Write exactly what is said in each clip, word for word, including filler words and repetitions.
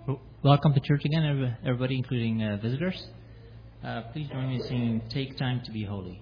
Welcome to church again, everybody, including uh, visitors. Uh, please join me in singing "Take Time to Be Holy."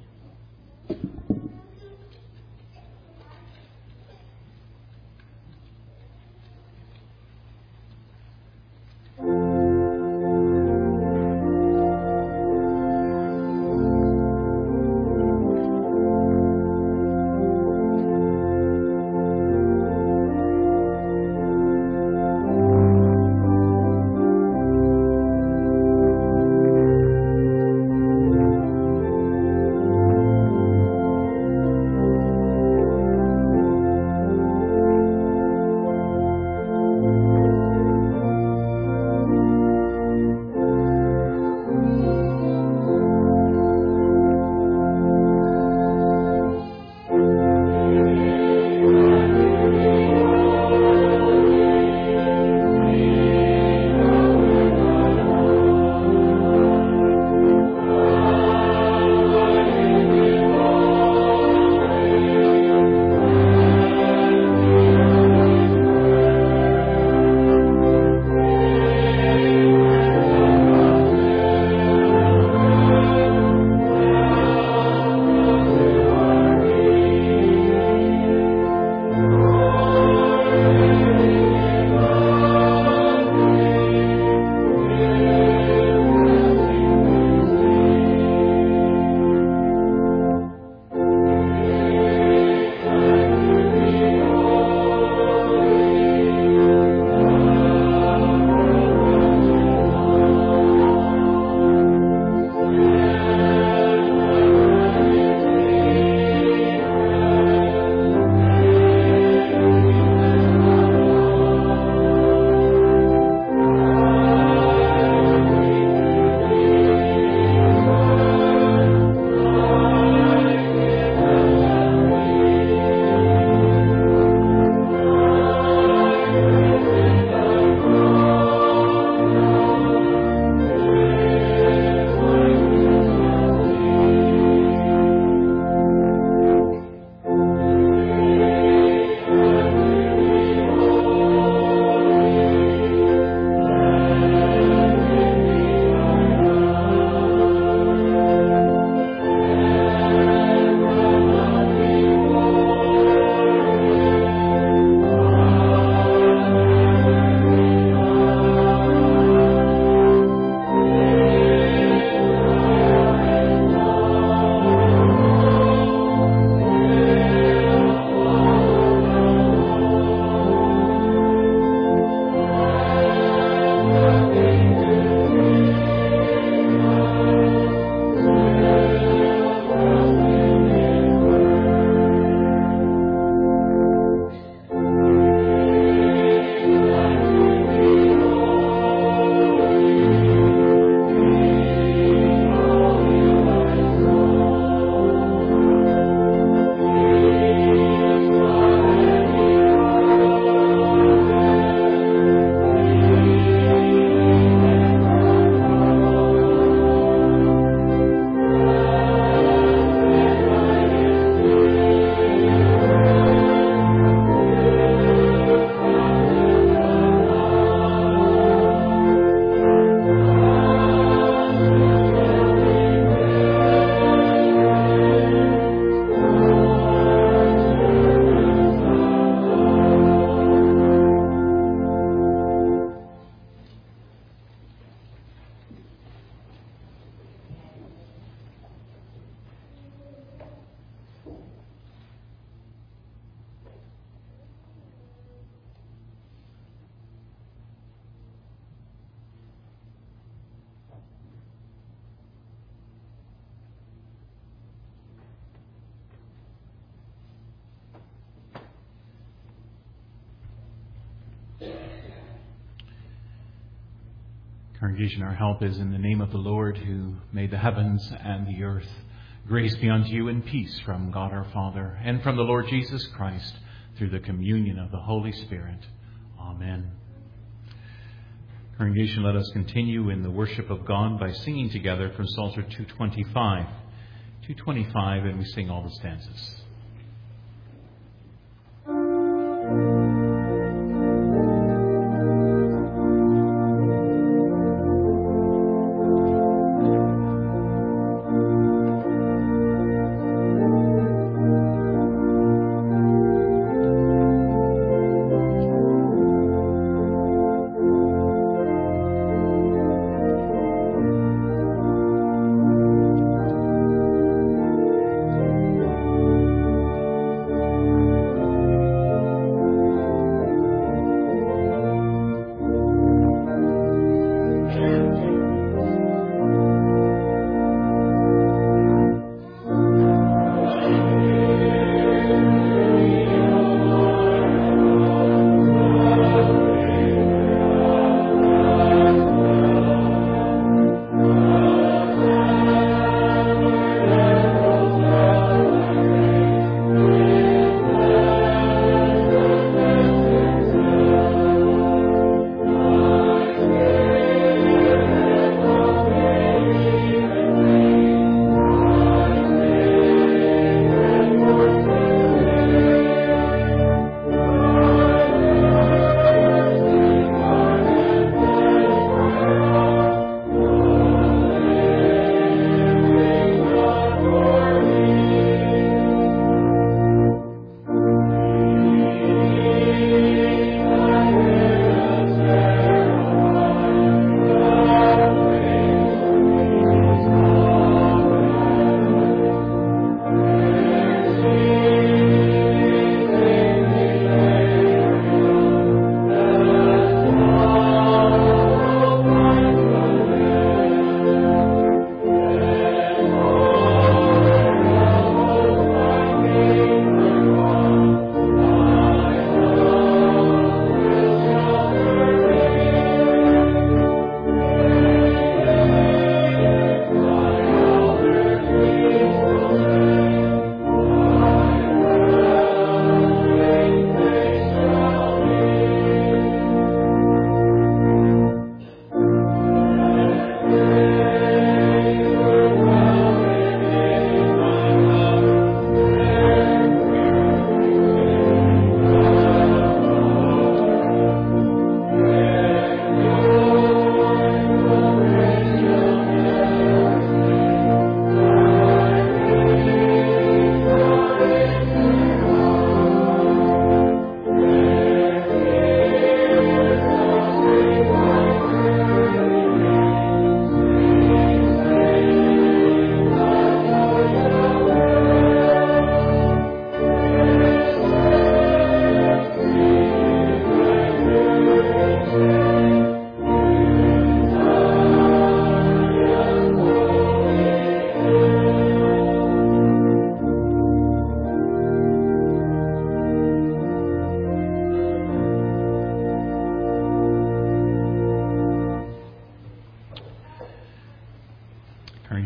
Congregation, our help is in the name of the Lord who made the heavens and the earth. Grace be unto you and peace from God our Father and from the Lord Jesus Christ through the communion of the Holy Spirit. Amen. Congregation, let us continue in the worship of God by singing together from Psalter two twenty-five. two twenty-five, and we sing all the stanzas.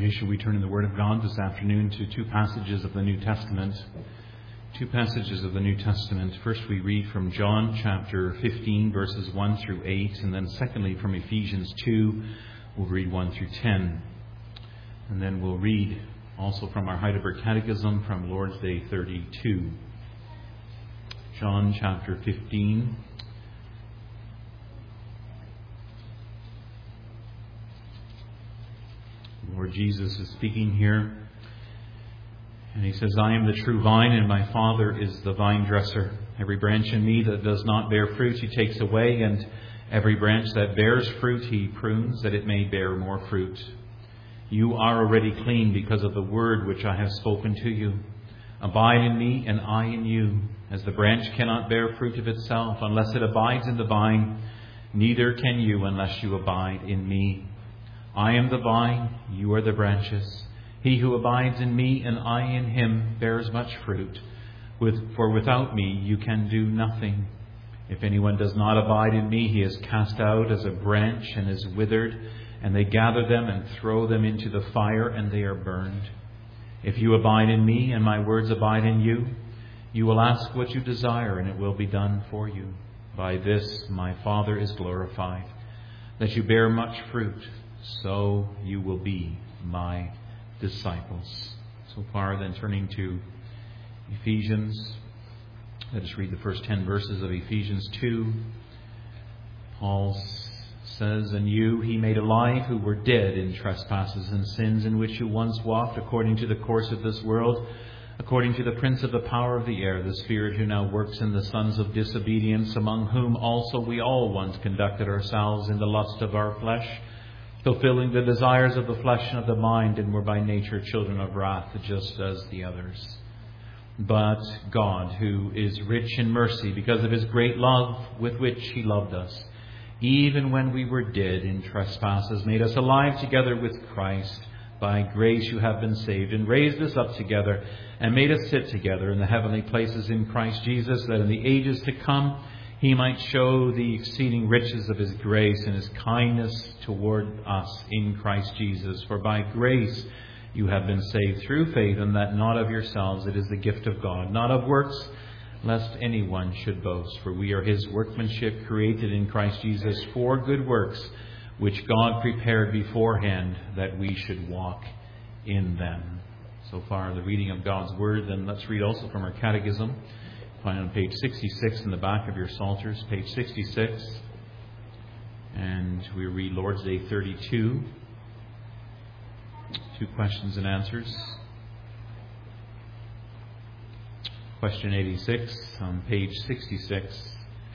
Okay, shall we turn in the Word of God this afternoon to two passages of the New Testament? Two passages of the New Testament. First we read from John chapter fifteen, verses one through eight, and then secondly from Ephesians two, we'll read one through ten. And then we'll read also from our Heidelberg Catechism from Lord's Day thirty-two. John chapter fifteen. Lord Jesus is speaking here, and he says, I am the true vine, and my Father is the vine dresser. Every branch in me that does not bear fruit he takes away, and every branch that bears fruit he prunes, that it may bear more fruit. You are already clean because of the word which I have spoken to you. Abide in me, and I in you. As the branch cannot bear fruit of itself unless it abides in the vine, neither can you unless you abide in me. I am the vine, you are the branches. He who abides in me and I in him bears much fruit. With, for without me you can do nothing. If anyone does not abide in me, he is cast out as a branch and is withered, and they gather them and throw them into the fire, and they are burned. If you abide in me and my words abide in you, you will ask what you desire, and it will be done for you. By this my Father is glorified, that you bear much fruit, so you will be my disciples. So far, then, turning to Ephesians. Let us read the first ten verses of Ephesians two. Paul says, And you he made alive who were dead in trespasses and sins, in which you once walked according to the course of this world, according to the prince of the power of the air, the spirit who now works in the sons of disobedience, among whom also we all once conducted ourselves in the lust of our flesh, fulfilling the desires of the flesh and of the mind, and were by nature children of wrath, just as the others. But God, who is rich in mercy, because of his great love with which he loved us, even when we were dead in trespasses, made us alive together with Christ. By grace you have been saved, and raised us up together, and made us sit together in the heavenly places in Christ Jesus, that in the ages to come he might show the exceeding riches of his grace and his kindness toward us in Christ Jesus. For by grace you have been saved through faith, and that not of yourselves, it is the gift of God, not of works, lest anyone should boast. For we are his workmanship, created in Christ Jesus for good works, which God prepared beforehand that we should walk in them. So far, the reading of God's Word. Then let's read also from our Catechism. Find on page sixty-six in the back of your Psalters, page sixty-six. And we read Lord's Day thirty-two. Two questions and answers. Question eighty-six on page sixty-six.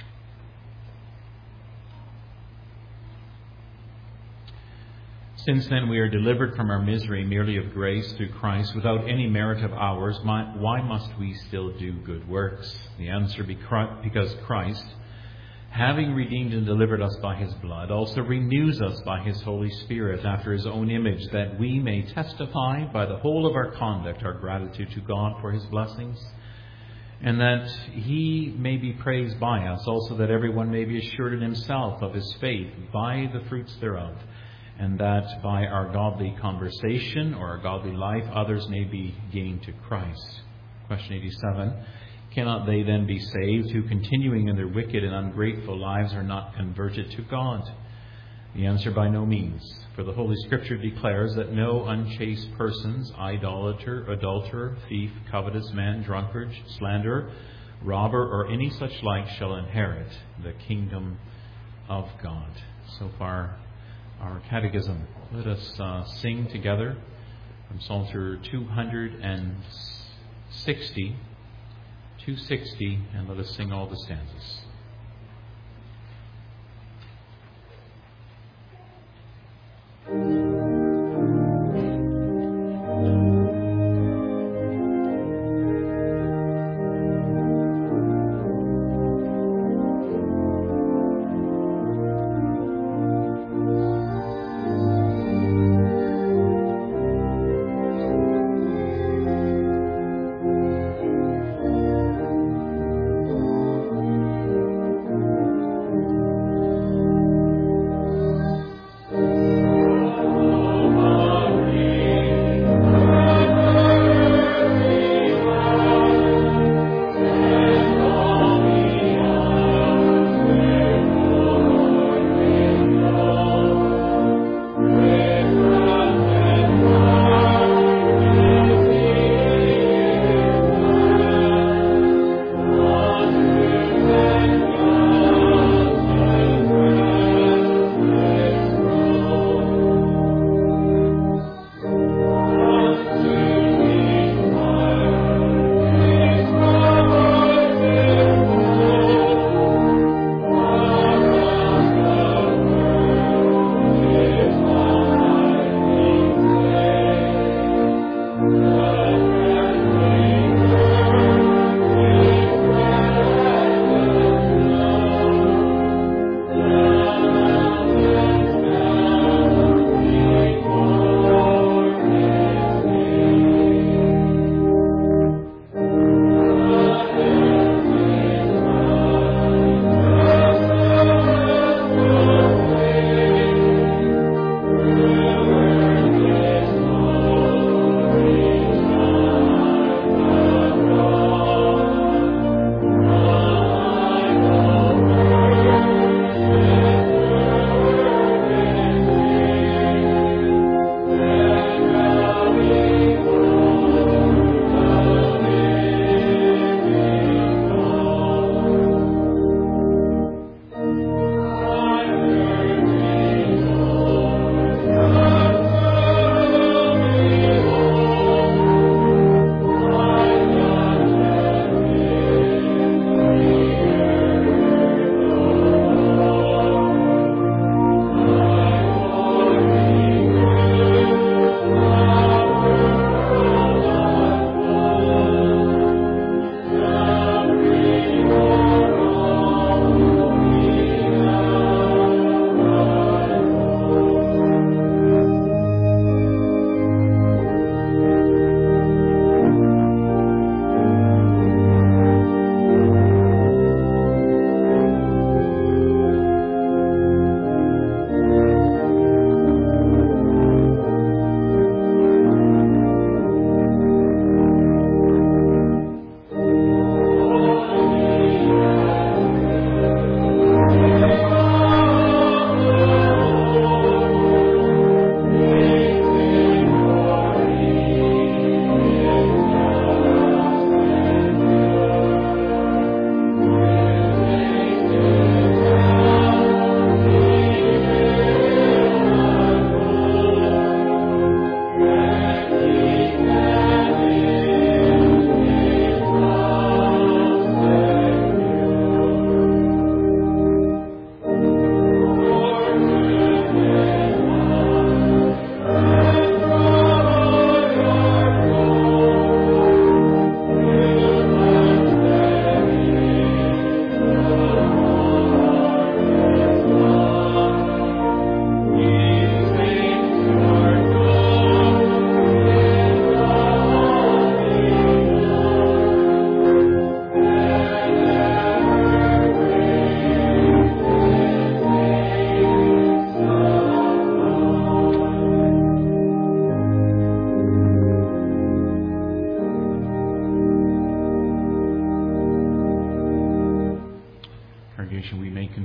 Since then we are delivered from our misery merely of grace through Christ, without any merit of ours, why must we still do good works? The answer, because Christ, having redeemed and delivered us by his blood, also renews us by his Holy Spirit after his own image, that we may testify by the whole of our conduct our gratitude to God for his blessings, and that he may be praised by us, also that everyone may be assured in himself of his faith by the fruits thereof, and that by our godly conversation or our godly life others may be gained to Christ. Question eighty-seven. Cannot they then be saved who, continuing in their wicked and ungrateful lives, are not converted to God? The answer, by no means. For the Holy Scripture declares that no unchaste persons, idolater, adulterer, thief, covetous man, drunkard, slanderer, robber, or any such like shall inherit the kingdom of God. So far, our Catechism. Let us uh, sing together from Psalter two sixty, two sixty, and let us sing all the stanzas.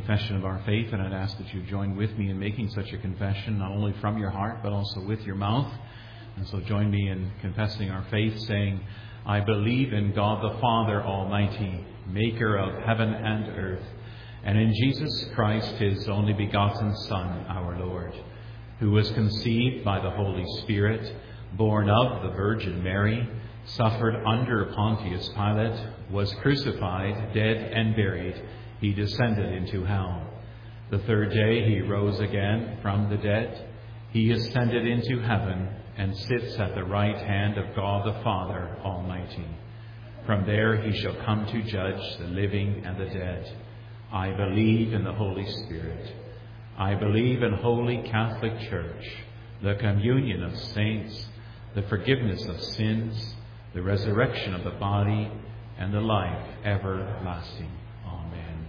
confession of our faith, and I'd ask that you join with me in making such a confession, not only from your heart, but also with your mouth. And so join me in confessing our faith, saying, I believe in God the Father Almighty, maker of heaven and earth, and in Jesus Christ, his only begotten Son, our Lord, who was conceived by the Holy Spirit, born of the Virgin Mary, suffered under Pontius Pilate, was crucified, dead and buried. He descended into hell. The third day he rose again from the dead. He ascended into heaven and sits at the right hand of God the Father Almighty. From there he shall come to judge the living and the dead. I believe in the Holy Spirit. I believe in Holy Catholic Church, the communion of saints, the forgiveness of sins, the resurrection of the body, and the life everlasting. Amen.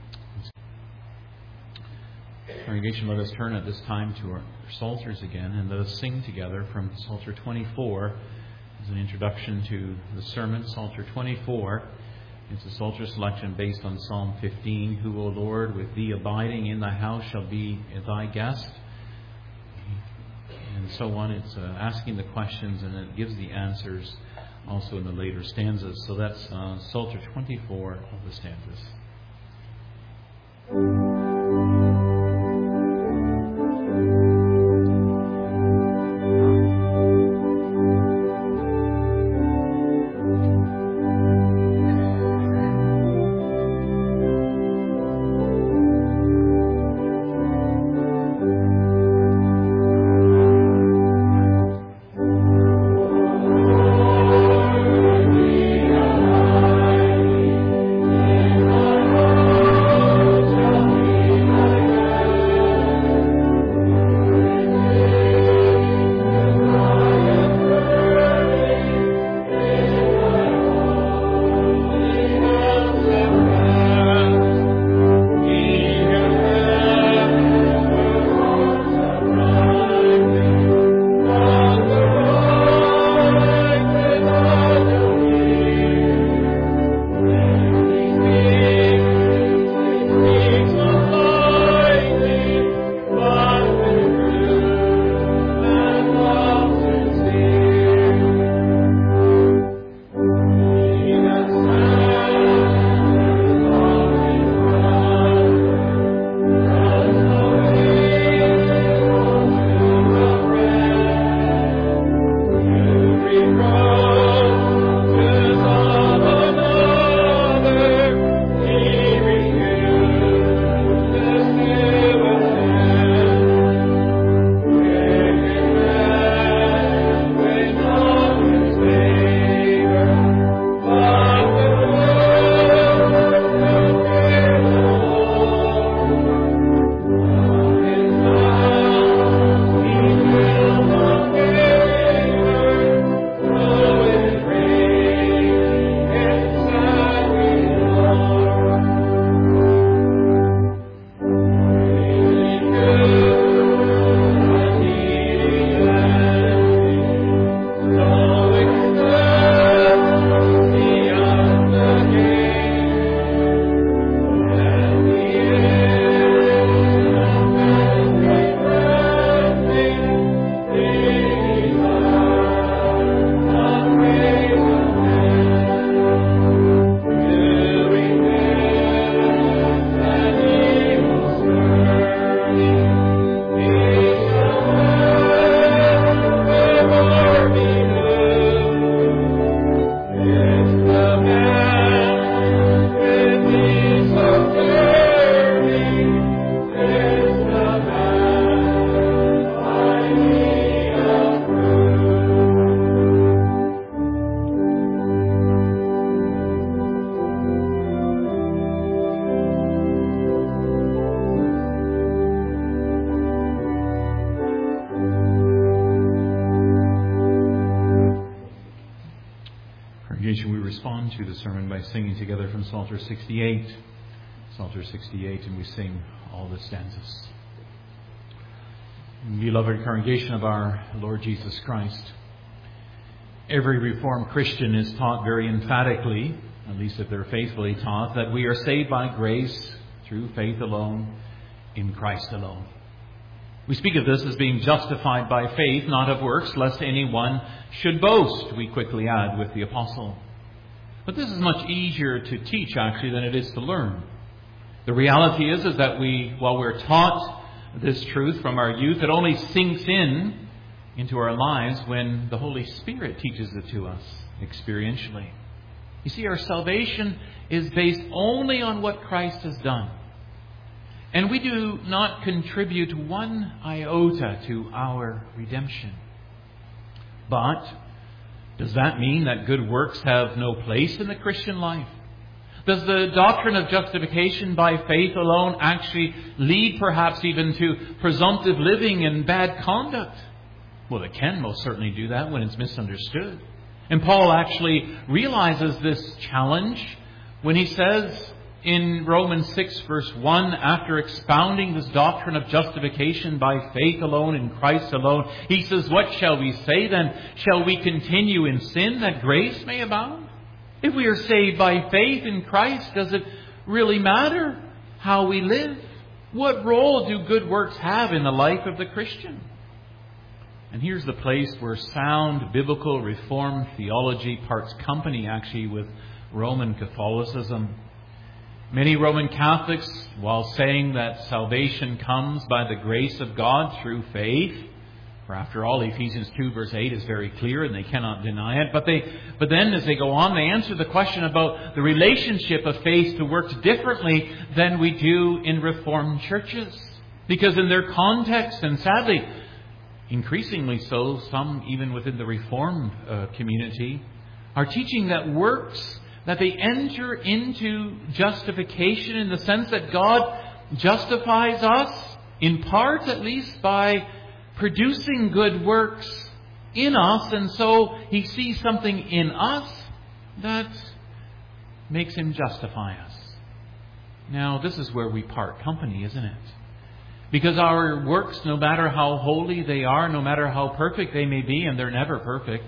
Congregation, let us turn at this time to our Psalters again, and let us sing together from Psalter twenty-four as an introduction to the sermon. Psalter twenty-four. It's a Psalter selection based on Psalm fifteen. Who, O Lord, with thee abiding in thy house shall be thy guest? And so on. It's uh, asking the questions, and it gives the answers also in the later stanzas. So that's uh, Psalter twenty-four of the stanzas. Congregation, we respond to the sermon by singing together from Psalter sixty-eight. Psalter sixty-eight, and we sing all the stanzas. Beloved congregation of our Lord Jesus Christ, every Reformed Christian is taught very emphatically, at least if they're faithfully taught, that we are saved by grace through faith alone, in Christ alone. We speak of this as being justified by faith, not of works, lest anyone should boast, we quickly add with the apostle. But this is much easier to teach, actually, than it is to learn. The reality is, is that we, while we're taught this truth from our youth, it only sinks in into our lives when the Holy Spirit teaches it to us experientially. You see, our salvation is based only on what Christ has done. And we do not contribute one iota to our redemption. But does that mean that good works have no place in the Christian life? Does the doctrine of justification by faith alone actually lead perhaps even to presumptive living and bad conduct? Well, it can most certainly do that when it's misunderstood. And Paul actually realizes this challenge when he says in Romans six verse one, after expounding this doctrine of justification by faith alone in Christ alone, he says, "What shall we say then? Shall we continue in sin that grace may abound? If we are saved by faith in Christ, does it really matter how we live? What role do good works have in the life of the Christian?" And here's the place where sound biblical Reformed theology parts company actually with Roman Catholicism. Many Roman Catholics, while saying that salvation comes by the grace of God through faith, for after all, Ephesians two verse eight is very clear and they cannot deny it. But they, but then as they go on, they answer the question about the relationship of faith to works differently than we do in Reformed churches. Because in their context, and sadly, increasingly so, some even within the Reformed uh, community, are teaching that works, that they enter into justification in the sense that God justifies us, in part at least, by producing good works in us, and so He sees something in us that makes Him justify us. Now, this is where we part company, isn't it? Because our works, no matter how holy they are, no matter how perfect they may be, and they're never perfect,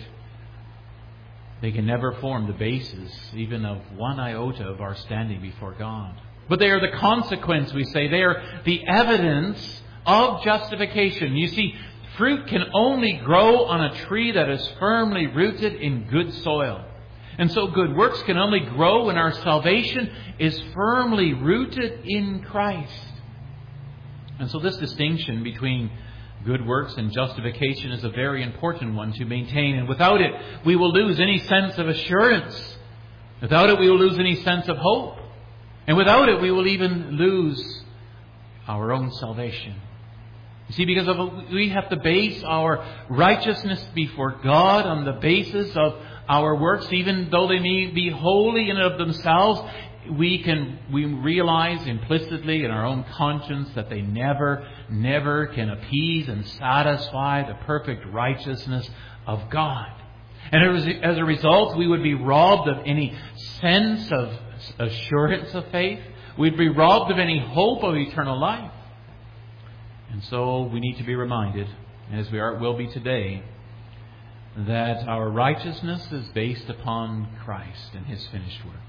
they can never form the basis even of one iota of our standing before God. But they are the consequence, we say. They are the evidence of justification. You see, fruit can only grow on a tree that is firmly rooted in good soil. And so good works can only grow when our salvation is firmly rooted in Christ. And so this distinction between good works and justification is a very important one to maintain. And without it, we will lose any sense of assurance. Without it, we will lose any sense of hope. And without it, we will even lose our own salvation. You see, because of, we have to base our righteousness before God on the basis of our works, even though they may be holy in and of themselves. We can we realize implicitly in our own conscience that they never, never can appease and satisfy the perfect righteousness of God. And as a result, we would be robbed of any sense of assurance of faith. We'd be robbed of any hope of eternal life. And so we need to be reminded, as we are, will be today, that our righteousness is based upon Christ and His finished work.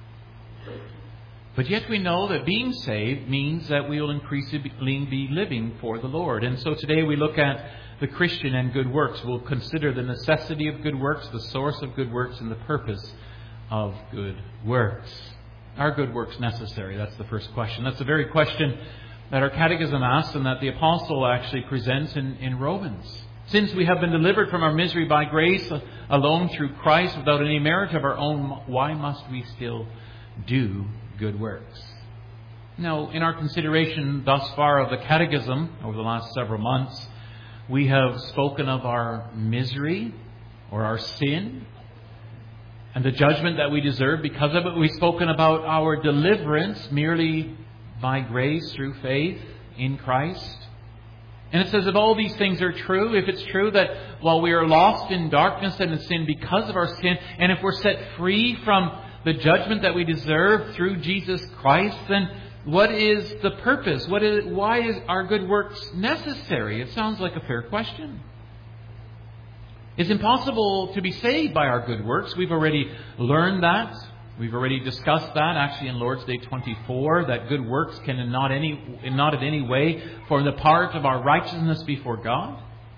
But yet we know that being saved means that we will increasingly be living for the Lord. And so today we look at the Christian and good works. We'll consider the necessity of good works, the source of good works, and the purpose of good works. Are good works necessary? That's the first question. That's the very question that our catechism asks and that the apostle actually presents in, in Romans. Since we have been delivered from our misery by grace alone through Christ without any merit of our own, why must we still do good works? Now, in our consideration thus far of the catechism over the last several months, we have spoken of our misery or our sin and the judgment that we deserve because of it. We've spoken about our deliverance merely by grace through faith in Christ. And it says if all these things are true, if it's true that while we are lost in darkness and in sin because of our sin, and if we're set free from the judgment that we deserve through Jesus Christ, then what is the purpose? What is, why is our good works necessary? It sounds like a fair question. It's impossible to be saved by our good works. We've already learned that We've already discussed that actually in Lord's Day twenty-four, that good works can in not, any, in not in any way form the part of our righteousness before God.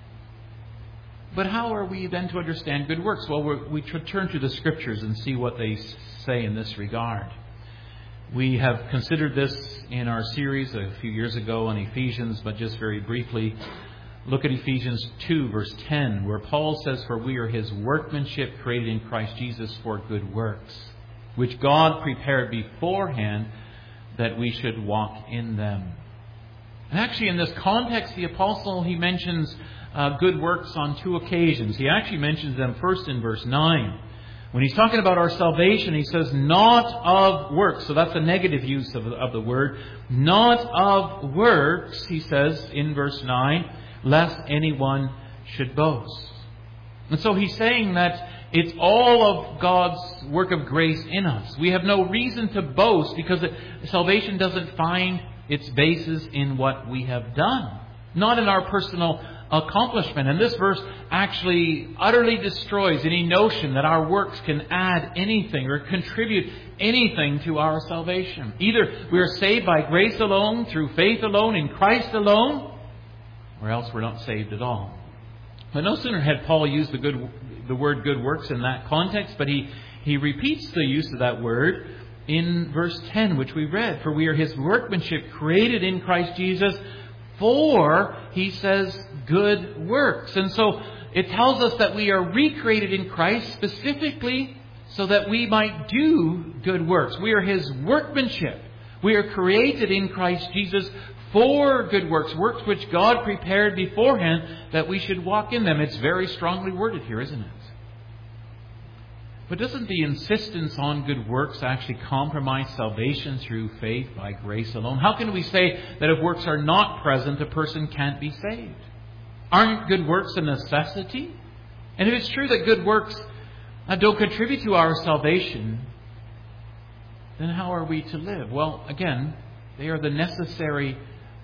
But how are we then to understand good works? Well, we're, we turn to the Scriptures and see what they say in this regard. We have considered this in our series a few years ago on Ephesians, but just very briefly, look at Ephesians two, verse ten, where Paul says, "For we are His workmanship, created in Christ Jesus for good works, which God prepared beforehand that we should walk in them." And actually in this context, the apostle, he mentions uh, good works on two occasions. He actually mentions them first in verse nine. When he's talking about our salvation, he says, "not of works." So that's a negative use of, of the word. "Not of works," he says in verse nine, "lest anyone should boast." And so he's saying that it's all of God's work of grace in us. We have no reason to boast because it, salvation doesn't find its basis in what we have done, not in our personal accomplishment. And this verse actually utterly destroys any notion that our works can add anything or contribute anything to our salvation. Either we are saved by grace alone, through faith alone, in Christ alone, or else we're not saved at all. But no sooner had Paul used the good, the word good works in that context, but he, he repeats the use of that word in verse ten, which we read. "For we are His workmanship, created in Christ Jesus for," he says, "good works." And so it tells us that we are recreated in Christ specifically so that we might do good works. We are His workmanship. We are created in Christ Jesus for good works, works which God prepared beforehand that we should walk in them. It's very strongly worded here, isn't it? But doesn't the insistence on good works actually compromise salvation through faith by grace alone? How can we say that if works are not present, a person can't be saved? Aren't good works a necessity? And if it's true that good works don't contribute to our salvation, then how are we to live? Well, again, they are the necessary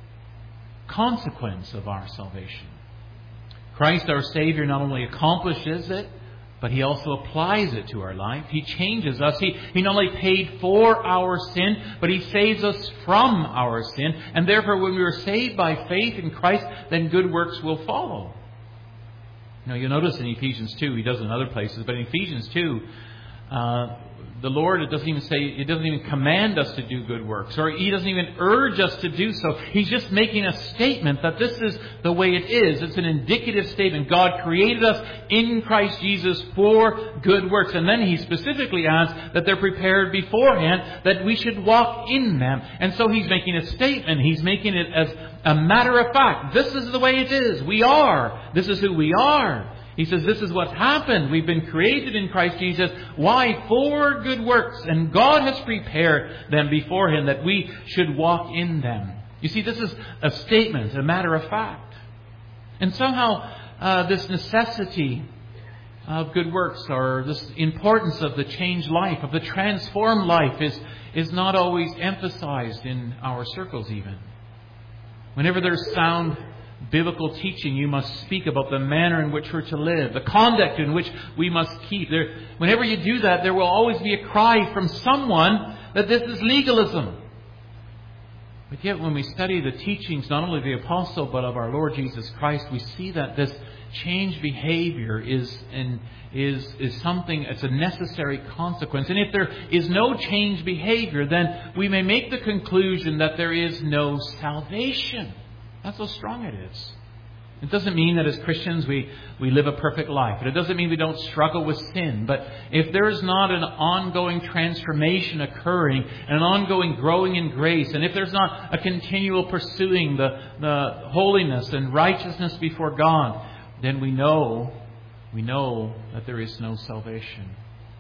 consequence of our salvation. Christ, our Savior, not only accomplishes it, but He also applies it to our life. He changes us. He, he not only paid for our sin, but He saves us from our sin. And therefore, when we are saved by faith in Christ, then good works will follow. Now, you'll notice in Ephesians two, he does in other places, but in Ephesians two, uh, the Lord, it doesn't even say, it doesn't even command us to do good works, or He doesn't even urge us to do so. He's just making a statement that this is the way it is. It's an indicative statement. God created us in Christ Jesus for good works. And then He specifically adds that they're prepared beforehand that we should walk in them. And so He's making a statement. He's making it as a matter of fact. This is the way it is. We are. This is who we are. He says this is what's happened. We've been created in Christ Jesus. Why? For good works. And God has prepared them beforehand that we should walk in them. You see, this is a statement, a matter of fact. And somehow uh, this necessity of good works, or this importance of the changed life, of the transformed life, is, is not always emphasized in our circles even. Whenever there's sound biblical teaching, you must speak about the manner in which we're to live, the conduct in which we must keep. There, whenever you do that, there will always be a cry from someone that this is legalism. But yet when we study the teachings, not only of the apostle, but of our Lord Jesus Christ, we see that this changed behavior is, in, is, is something, it's a necessary consequence. And if there is no changed behavior, then we may make the conclusion that there is no salvation. That's how strong it is. It doesn't mean that as Christians we, we live a perfect life. But it doesn't mean we don't struggle with sin. But if there is not an ongoing transformation occurring, and an ongoing growing in grace, and if there's not a continual pursuing the, the holiness and righteousness before God, then we know, we know that there is no salvation.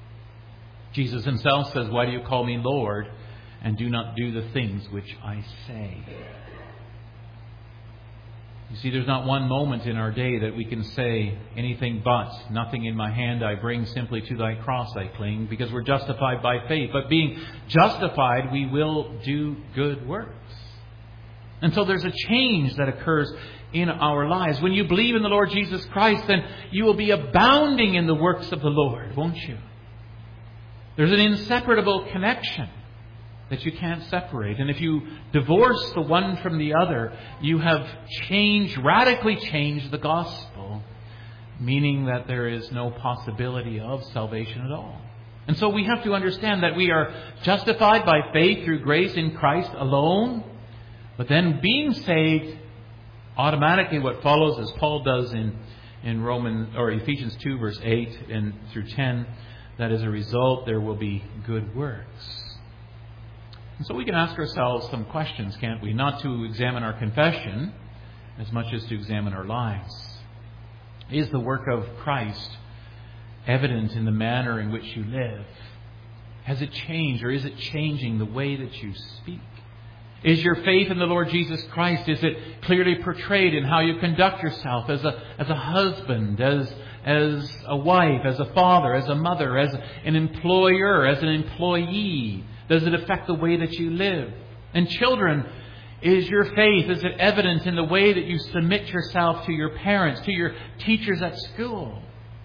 Jesus Himself says, "Why do you call me Lord, and do not do the things which I say?" You see, there's not one moment in our day that we can say anything but, "Nothing in my hand I bring, simply to thy cross I cling," because we're justified by faith. But being justified, we will do good works. And so there's a change that occurs in our lives. When you believe in the Lord Jesus Christ, then you will be abounding in the works of the Lord, won't you? There's an inseparable connection that you can't separate. And if you divorce the one from the other, you have changed, radically changed the gospel, meaning that there is no possibility of salvation at all. And so we have to understand that we are justified by faith through grace in Christ alone. But then being saved, automatically what follows, as Paul does in, in Romans or Ephesians two, verse eight and through ten, that as a result there will be good works. And so we can ask ourselves some questions, can't we? Not to examine our confession as much as to examine our lives. Is the work of Christ evident in the manner in which you live? Has it changed, or is it changing the way that you speak? Is your faith in the Lord Jesus Christ, is it clearly portrayed in how you conduct yourself as a as a husband, as as a wife, as a father, as a mother, as an employer, as an employee? Does it affect the way that you live? And children, is your faith, is it evident in the way that you submit yourself to your parents, to your teachers at school?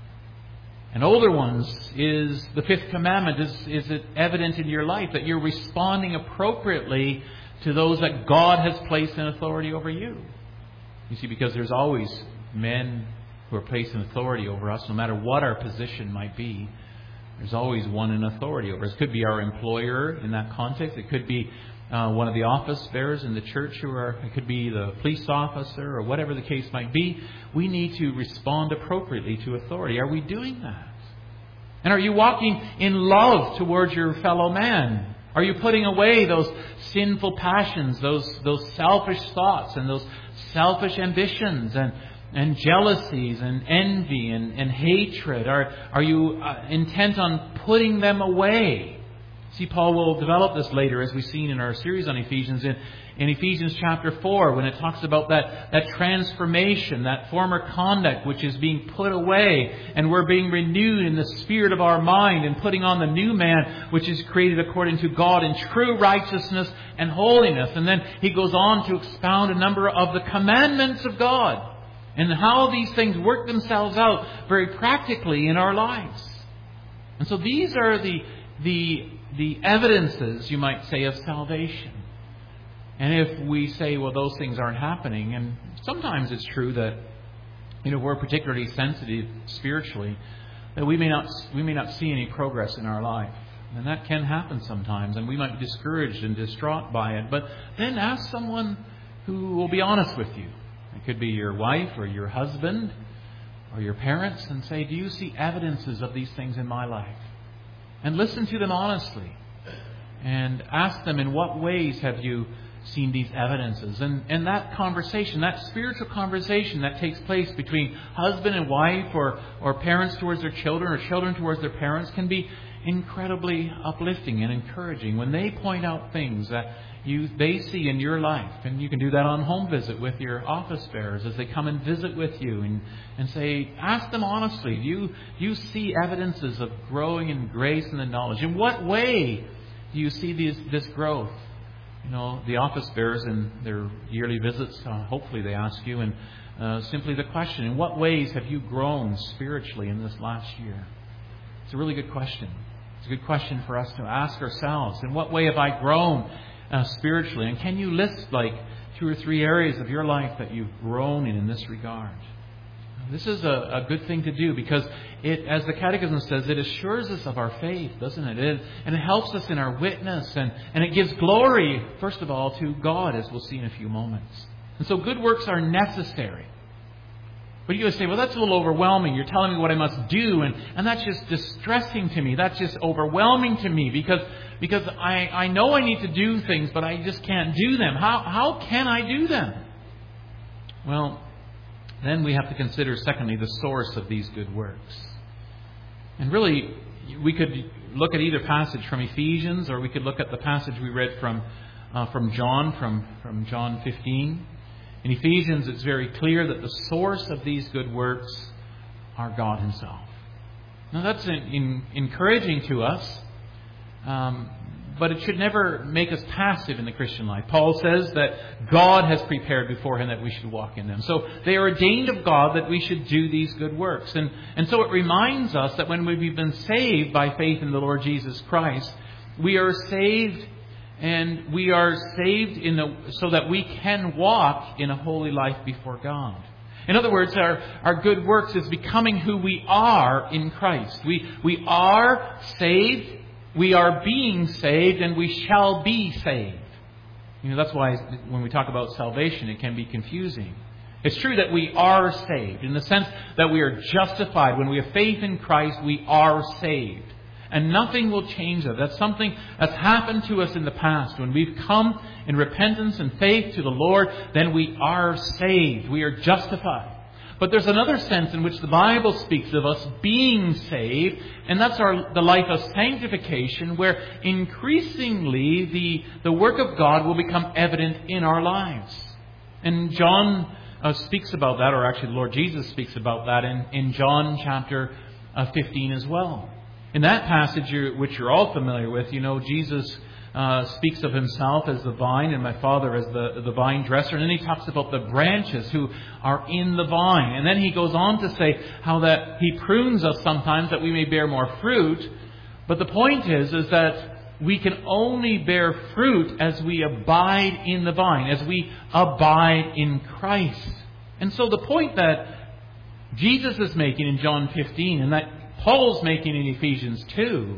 And older ones, is the fifth commandment, is, is it evident in your life that you're responding appropriately to those that God has placed in authority over you? You see, because there's always men who are placed in authority over us, no matter what our position might be. There's always one in authority over us. It could be our employer in that context. It could be uh, one of the office bearers in the church, who are, it could be the police officer, or whatever the case might be. We need to respond appropriately to authority. Are we doing that? And are you walking in love towards your fellow man? Are you putting away those sinful passions, those those selfish thoughts, and those selfish ambitions, and and jealousies, and envy, and, and hatred? Are, are you uh, intent on putting them away? See, Paul will develop this later, as we've seen in our series on Ephesians, in, in Ephesians chapter four, when it talks about that, that transformation, that former conduct which is being put away, and we're being renewed in the spirit of our mind, and putting on the new man, which is created according to God in true righteousness and holiness. And then he goes on to expound a number of the commandments of God, and how these things work themselves out very practically in our lives. And so these are the the the evidences, you might say, of salvation. And if we say, well, those things aren't happening, and sometimes it's true that, you know, we're particularly sensitive spiritually, that we may not we may not see any progress in our life. And that can happen sometimes, and we might be discouraged and distraught by it. But then ask someone who will be honest with you. It could be your wife or your husband or your parents, and say, do you see evidences of these things in my life? And listen to them honestly. And ask them, in what ways have you seen these evidences? And, and that conversation, that spiritual conversation that takes place between husband and wife, or, or parents towards their children, or children towards their parents, can be incredibly uplifting and encouraging when they point out things that you they see in your life. And you can do that on home visit with your office bearers as they come and visit with you, and, and say, ask them honestly, do you, do you see evidences of growing in grace and in knowledge? In what way do you see these, this growth? You know, the office bearers in their yearly visits, uh, hopefully they ask you, and uh, simply the question, in what ways have you grown spiritually in this last year? It's a really good question. It's a good question for us to ask ourselves. In what way have I grown uh, spiritually? And can you list like two or three areas of your life that you've grown in in this regard? This is a, a good thing to do, because it, as the Catechism says, it assures us of our faith, doesn't it? it and it helps us in our witness, and, and it gives glory, first of all, to God, as we'll see in a few moments. And so good works are necessary. But you say, well, that's a little overwhelming. You're telling me what I must do, and, and that's just distressing to me. That's just overwhelming to me, because because I, I know I need to do things, but I just can't do them. How how can I do them? Well, then we have to consider, secondly, the source of these good works. And really, we could look at either passage from Ephesians, or we could look at the passage we read from uh, from John, from, from John fifteen. In Ephesians, it's very clear that the source of these good works are God Himself. Now, that's in, in, encouraging to us, um, but it should never make us passive in the Christian life. Paul says that God has prepared beforehand that we should walk in them. So they are ordained of God that we should do these good works. And, and so it reminds us that when we've been saved by faith in the Lord Jesus Christ, we are saved and we are saved in the, so that we can walk in a holy life before God. In other words, our, our good works is becoming who we are in Christ. We, we are saved, we are being saved, and we shall be saved. You know, that's why when we talk about salvation, it can be confusing. It's true that we are saved in the sense that we are justified. When we have faith in Christ, we are saved. And nothing will change that. That's something that's happened to us in the past. When we've come in repentance and faith to the Lord, then we are saved. We are justified. But there's another sense in which the Bible speaks of us being saved, and that's our the life of sanctification, where increasingly the, the work of God will become evident in our lives. And John uh, speaks about that, or actually the Lord Jesus speaks about that in, in John chapter uh, fifteen as well. In that passage, which you're all familiar with, you know, Jesus uh, speaks of himself as the vine and my Father as the, the vine dresser. And then he talks about the branches who are in the vine. And then he goes on to say how that he prunes us sometimes that we may bear more fruit. But the point is, is that we can only bear fruit as we abide in the vine, as we abide in Christ. And so the point that Jesus is making in John fifteen, and that Paul's making in Ephesians two,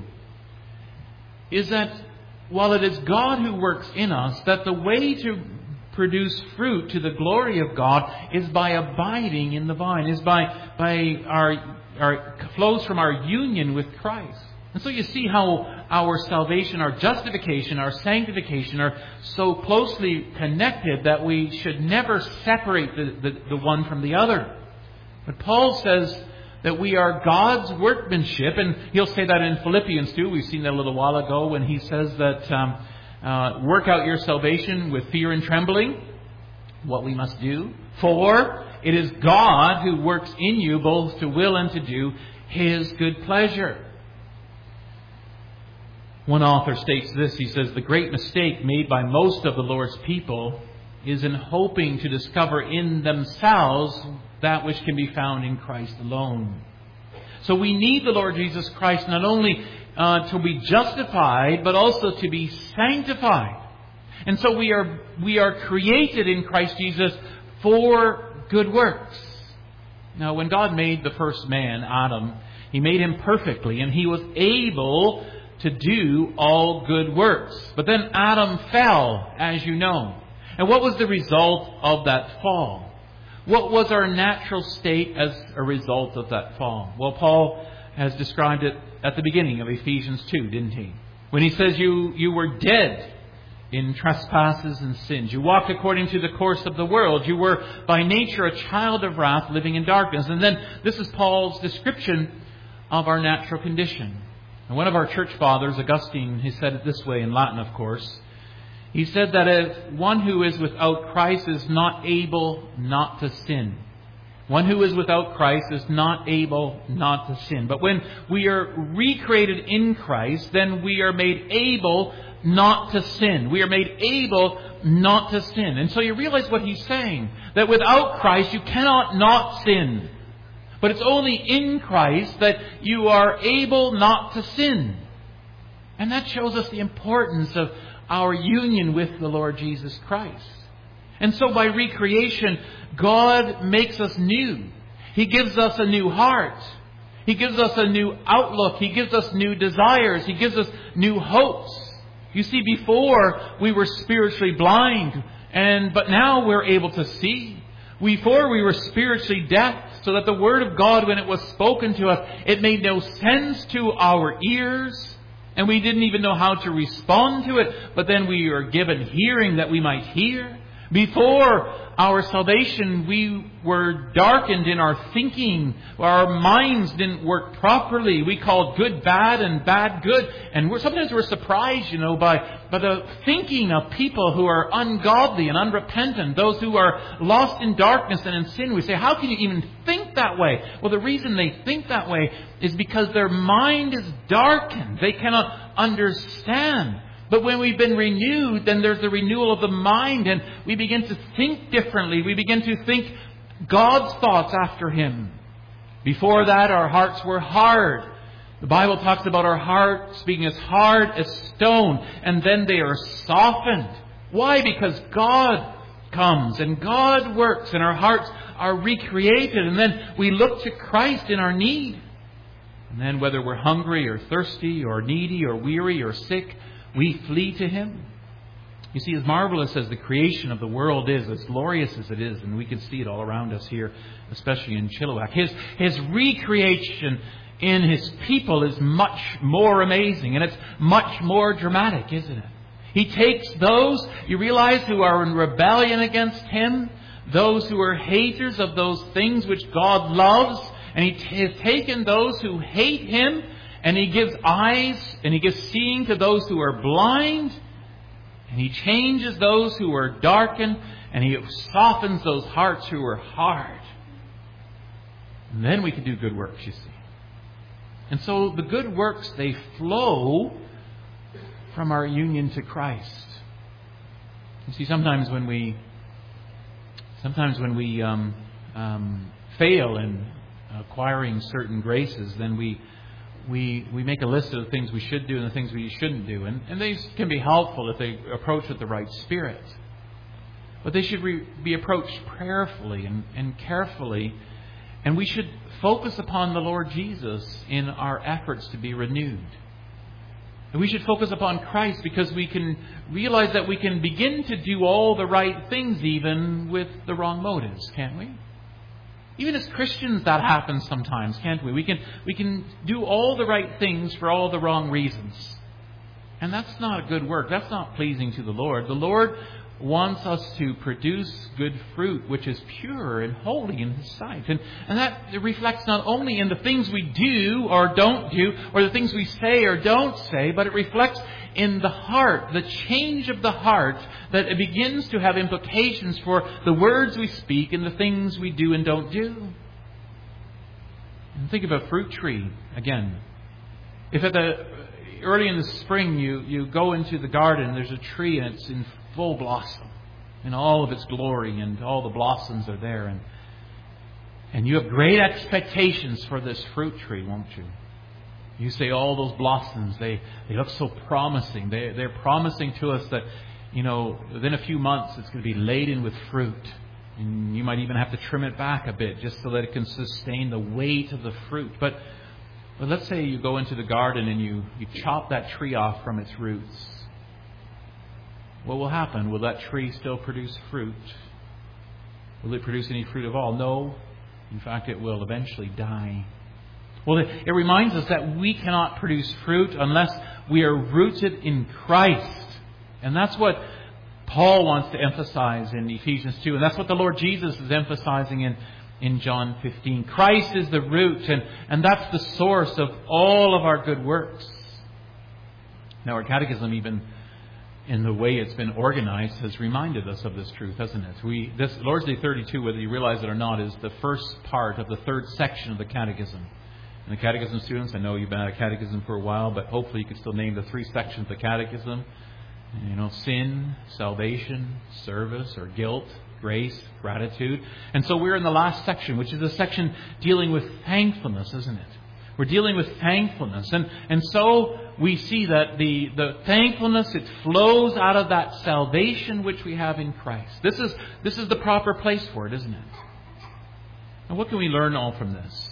is that while it is God who works in us, that the way to produce fruit to the glory of God is by abiding in the vine, is by by our our flows from our union with Christ. And so you see how our salvation, our justification, our sanctification are so closely connected that we should never separate the, the, the one from the other. But Paul says that we are God's workmanship, and he'll say that in Philippians two. We've seen that a little while ago when he says that um, uh, work out your salvation with fear and trembling, what we must do. For it is God who works in you both to will and to do His good pleasure. One author states this. He says, the great mistake made by most of the Lord's people is in hoping to discover in themselves that which can be found in Christ alone. So we need the Lord Jesus Christ not only uh, to be justified, but also to be sanctified. And so we are we are created in Christ Jesus for good works. Now, when God made the first man, Adam, He made him perfectly, and he was able to do all good works. But then Adam fell, as you know. And what was the result of that fall? What was our natural state as a result of that fall? Well, Paul has described it at the beginning of Ephesians two, didn't he? When he says you, you were dead in trespasses and sins. You walked according to the course of the world. You were by nature a child of wrath, living in darkness. And then this is Paul's description of our natural condition. And one of our church fathers, Augustine, he said it this way in Latin, of course. He said that if one who is without Christ is not able not to sin. One who is without Christ is not able not to sin. But when we are recreated in Christ, then we are made able not to sin. We are made able not to sin. And so you realize what he's saying. That without Christ you cannot not sin. But it's only in Christ that you are able not to sin. And that shows us the importance of our union with the Lord Jesus Christ. And so by recreation, God makes us new. He gives us a new heart. He gives us a new outlook. He gives us new desires. He gives us new hopes. You see, before we were spiritually blind, and but now we're able to see. Before we were spiritually deaf, so that the Word of God, when it was spoken to us, it made no sense to our ears. And we didn't even know how to respond to it. But then we were given hearing that we might hear. Before our salvation, we were darkened in our thinking. Our minds didn't work properly. We called good bad and bad good. And we're, sometimes we're surprised, you know, by, by the thinking of people who are ungodly and unrepentant. Those who are lost in darkness and in sin. We say, how can you even think that way? Well, the reason they think that way is because their mind is darkened. They cannot understand But when we've been renewed, then there's the renewal of the mind, and we begin to think differently. We begin to think God's thoughts after Him. Before that, our hearts were hard. The Bible talks about our hearts being as hard as stone, and then they are softened. Why? Because God comes and God works, and our hearts are recreated, and then we look to Christ in our need. And then whether we're hungry or thirsty or needy or weary or sick, we flee to Him. You see, as marvelous as the creation of the world is, as glorious as it is, and we can see it all around us here, especially in Chilliwack, His, His recreation in His people is much more amazing, and it's much more dramatic, isn't it? He takes those, you realize, who are in rebellion against Him, those who are haters of those things which God loves, and He has taken those who hate Him, and He gives eyes, and He gives seeing to those who are blind, and He changes those who are darkened, and He softens those hearts who are hard. And then we can do good works, you see. And so the good works, they flow from our union to Christ. You see, sometimes when we, sometimes when we um, um, fail in acquiring certain graces, then we we we make a list of the things we should do and the things we shouldn't do, and, and these can be helpful if they approach with the right spirit. But they should re- be approached prayerfully and, and carefully, and we should focus upon the Lord Jesus in our efforts to be renewed. And we should focus upon Christ, because we can realize that we can begin to do all the right things even with the wrong motives, can't we? Even as Christians, that happens sometimes, can't we? We can we can do all the right things for all the wrong reasons. And that's not a good work. That's not pleasing to the Lord. The Lord wants us to produce good fruit, which is pure and holy in His sight. And, and that reflects not only in the things we do or don't do, or the things we say or don't say, but it reflects in the heart, the change of the heart, that it begins to have implications for the words we speak and the things we do and don't do. And think of a fruit tree again. If at the early in the spring you, you go into the garden, there's a tree and it's in full blossom in all of its glory, and all the blossoms are there, and and you have great expectations for this fruit tree, won't you? You say all those blossoms, they, they look so promising. They, they're promising to us that, you know, within a few months it's going to be laden with fruit. And you might even have to trim it back a bit just so that it can sustain the weight of the fruit. But, but let's say you go into the garden and you, you chop that tree off from its roots. What will happen? Will that tree still produce fruit? Will it produce any fruit at all? No. In fact, it will eventually die. Well, it reminds us that we cannot produce fruit unless we are rooted in Christ. And that's what Paul wants to emphasize in Ephesians two. And that's what the Lord Jesus is emphasizing in, in John fifteen. Christ is the root, and, and that's the source of all of our good works. Now, our catechism, even in the way it's been organized, has reminded us of this truth, hasn't it? We, this Lord's Day thirty-two, whether you realize it or not, is the first part of the third section of the catechism. And the catechism students, I know you've been at a catechism for a while, but hopefully you can still name the three sections of the catechism. You know, sin, salvation, service or guilt, grace, gratitude. And so we're in the last section, which is a section dealing with thankfulness, isn't it? We're dealing with thankfulness. And, and so we see that the, the thankfulness, it flows out of that salvation which we have in Christ. This is, this is the proper place for it, isn't it? And what can we learn all from this?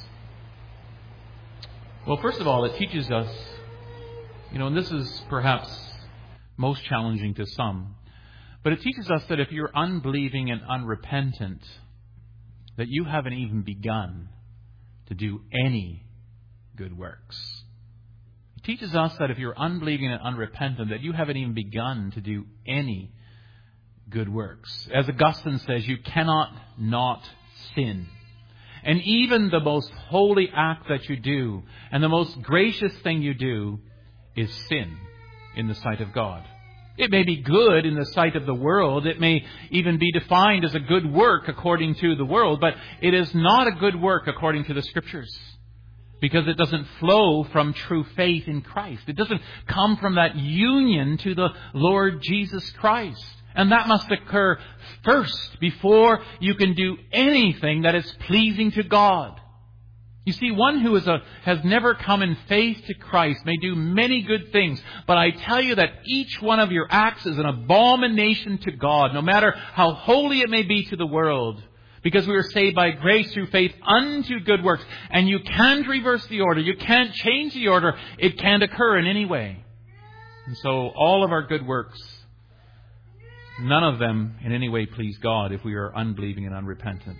Well, first of all, it teaches us, you know, and this is perhaps most challenging to some, but it teaches us that if you're unbelieving and unrepentant, that you haven't even begun to do any good works. It teaches us that if you're unbelieving and unrepentant, that you haven't even begun to do any good works. As Augustine says, you cannot not sin. And even the most holy act that you do, and the most gracious thing you do, is sin in the sight of God. It may be good in the sight of the world. It may even be defined as a good work according to the world, but it is not a good work according to the Scriptures. Because it doesn't flow from true faith in Christ. It doesn't come from that union to the Lord Jesus Christ. And that must occur first before you can do anything that is pleasing to God. You see, one who is a, has never come in faith to Christ may do many good things. But I tell you that each one of your acts is an abomination to God, no matter how holy it may be to the world. Because we are saved by grace through faith unto good works. And you can't reverse the order. You can't change the order. It can't occur in any way. And so all of our good works, none of them in any way please God if we are unbelieving and unrepentant.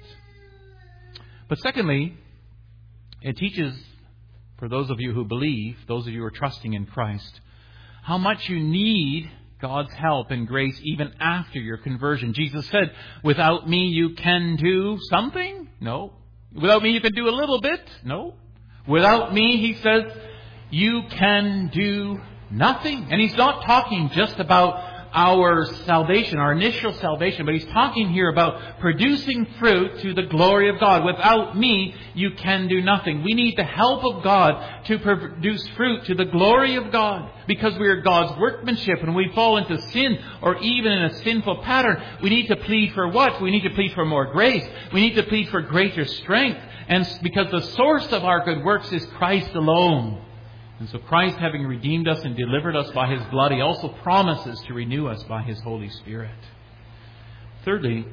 But secondly, it teaches, for those of you who believe, those of you who are trusting in Christ, how much you need God's help and grace even after your conversion. Jesus said, without me you can do something? No. Without me you can do a little bit? No. Without me, he says, you can do nothing. And he's not talking just about our salvation, our initial salvation, but he's talking here about producing fruit to the glory of God. Without me, you can do nothing. We need the help of God to produce fruit to the glory of God, because we are God's workmanship. And when we fall into sin or even in a sinful pattern, we need to plead for what? We need to plead for more grace. We need to plead for greater strength. And because the source of our good works is Christ alone. And so Christ, having redeemed us and delivered us by His blood, He also promises to renew us by His Holy Spirit. Thirdly,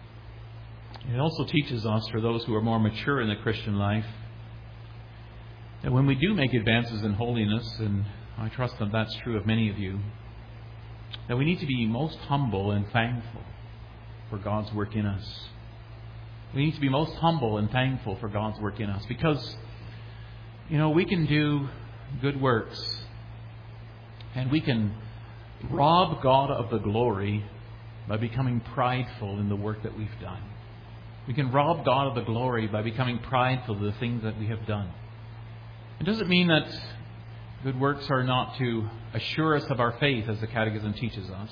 it also teaches us, for those who are more mature in the Christian life, that when we do make advances in holiness, and I trust that that's true of many of you, that we need to be most humble and thankful for God's work in us. We need to be most humble and thankful for God's work in us, because, you know, we can do good works, and we can rob God of the glory by becoming prideful in the work that we've done. We can rob God of the glory by becoming prideful of the things that we have done. It doesn't mean that good works are not to assure us of our faith, as the Catechism teaches us.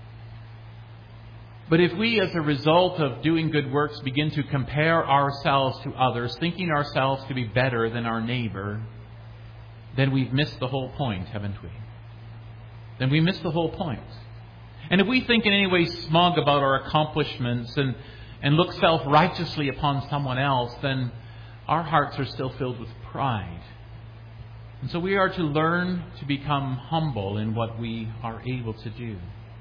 But if we, as a result of doing good works, begin to compare ourselves to others, thinking ourselves to be better than our neighbor, then we've missed the whole point, haven't we? Then we missed the whole point. And if we think in any way smug about our accomplishments and, and look self-righteously upon someone else, then our hearts are still filled with pride. And so we are to learn to become humble in what we are able to do.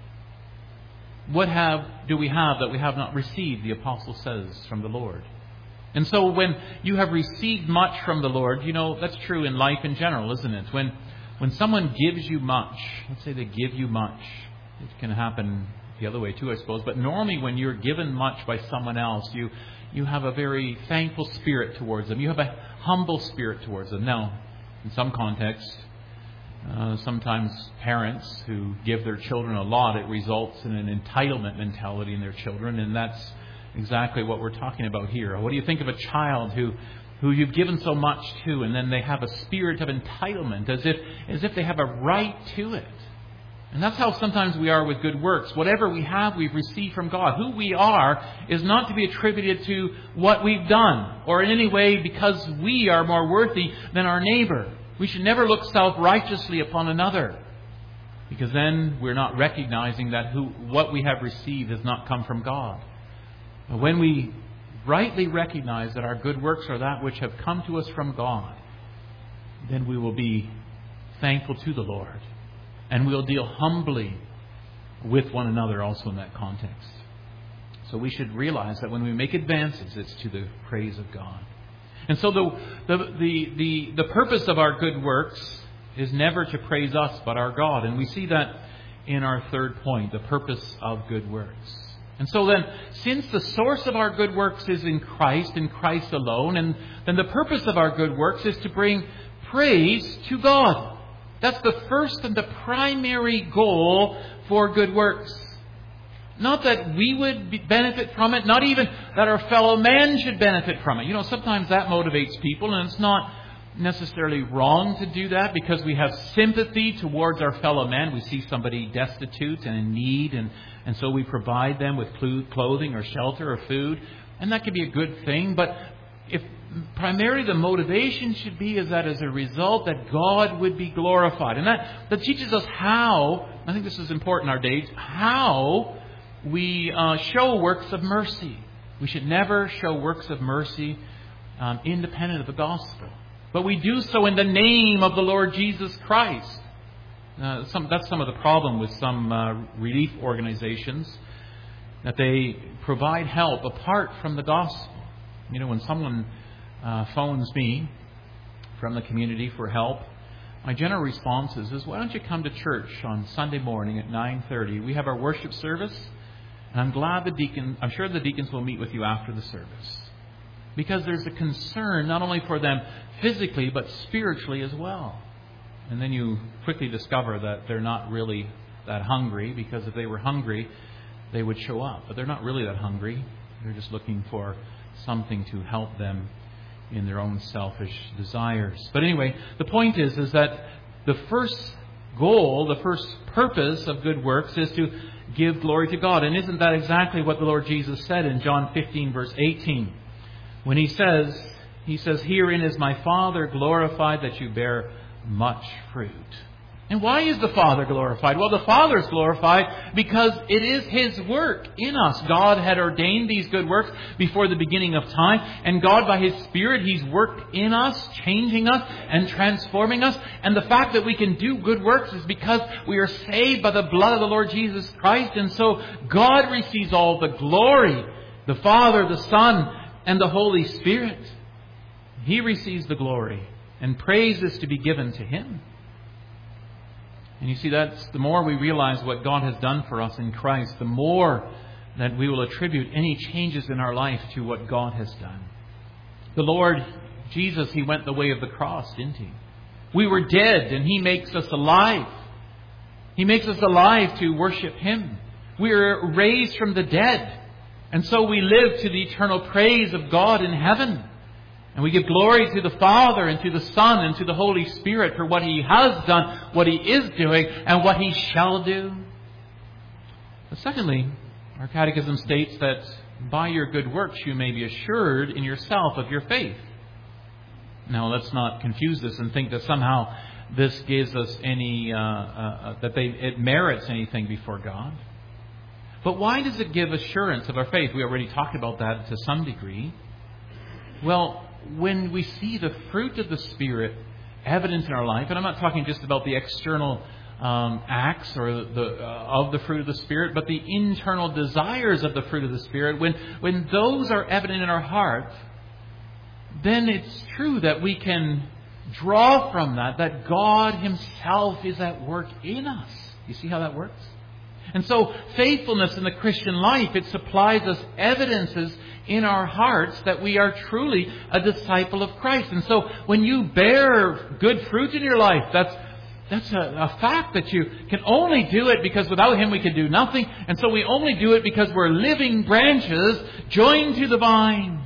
What have do we have that we have not received, the Apostle says, from the Lord? And so when you have received much from the Lord, you know, that's true in life in general, isn't it? When when someone gives you much, let's say they give you much, it can happen the other way too, I suppose. But normally when you're given much by someone else, you, you have a very thankful spirit towards them. You have a humble spirit towards them. Now, in some contexts, uh, sometimes parents who give their children a lot, it results in an entitlement mentality in their children, and that's exactly what we're talking about here. What do you think of a child who who you've given so much to, and then they have a spirit of entitlement, as if as if they have a right to it? And that's how sometimes we are with good works. Whatever we have, we've received from God. Who we are is not to be attributed to what we've done, or in any way because we are more worthy than our neighbor. We should never look self-righteously upon another, because then we're not recognizing that who what we have received has not come from God. When we rightly recognize that our good works are that which have come to us from God, then we will be thankful to the Lord. And we'll deal humbly with one another also in that context. So we should realize that when we make advances, it's to the praise of God. And so the the the the, the purpose of our good works is never to praise us but our God. And we see that in our third point, the purpose of good works. And so then, since the source of our good works is in Christ, in Christ alone, and then the purpose of our good works is to bring praise to God. That's the first and the primary goal for good works. Not that we would be benefit from it, not even that our fellow man should benefit from it. You know, sometimes that motivates people, and it's not necessarily wrong to do that, because we have sympathy towards our fellow man. We see somebody destitute and in need, and, and so we provide them with clothing or shelter or food, and that can be a good thing. But if primarily the motivation should be is that as a result that God would be glorified. And that, that teaches us how, I think this is important in our days, how we uh, show works of mercy. We should never show works of mercy um, independent of the gospel. But we do so in the name of the Lord Jesus Christ. Uh, some, that's some of the problem with some uh, relief organizations, that they provide help apart from the gospel. You know, when someone uh, phones me from the community for help, my general response is, is, why don't you come to church on Sunday morning at nine thirty? We have our worship service, and I'm glad the deacon, I'm sure the deacons will meet with you after the service. Because there's a concern not only for them physically, but spiritually as well. And then you quickly discover that they're not really that hungry, because if they were hungry, they would show up. But they're not really that hungry. They're just looking for something to help them in their own selfish desires. But anyway, the point is, is that the first goal, the first purpose of good works is to give glory to God. And isn't that exactly what the Lord Jesus said in John fifteen, verse eighteen? When he says, he says, herein is my Father glorified, that you bear much fruit. And why is the Father glorified? Well, the Father is glorified because it is His work in us. God had ordained these good works before the beginning of time. And God, by His Spirit, He's worked in us, changing us and transforming us. And the fact that we can do good works is because we are saved by the blood of the Lord Jesus Christ. And so God receives all the glory. The Father, the Son, and the Holy Spirit. He receives the glory. And praise is to be given to Him. And you see, that's the more we realize what God has done for us in Christ, the more that we will attribute any changes in our life to what God has done. The Lord Jesus, He went the way of the cross, didn't He? We were dead, and He makes us alive. He makes us alive to worship Him. We are raised from the dead. And so we live to the eternal praise of God in heaven. And we give glory to the Father and to the Son and to the Holy Spirit for what He has done, what He is doing, and what He shall do. But secondly, our catechism states that by your good works you may be assured in yourself of your faith. Now, let's not confuse this and think that somehow this gives us any, uh, uh, that they, it merits anything before God. But why does it give assurance of our faith? We already talked about that to some degree. Well, when we see the fruit of the Spirit evident in our life, and I'm not talking just about the external um, acts or the uh, of the fruit of the Spirit, but the internal desires of the fruit of the Spirit, when when those are evident in our heart, then it's true that we can draw from that that God Himself is at work in us. You see how that works? And so faithfulness in the Christian life, it supplies us evidences in our hearts that we are truly a disciple of Christ. And so when you bear good fruit in your life, that's that's a, a fact that you can only do it because without Him we can do nothing. And so we only do it because we're living branches joined to the vine.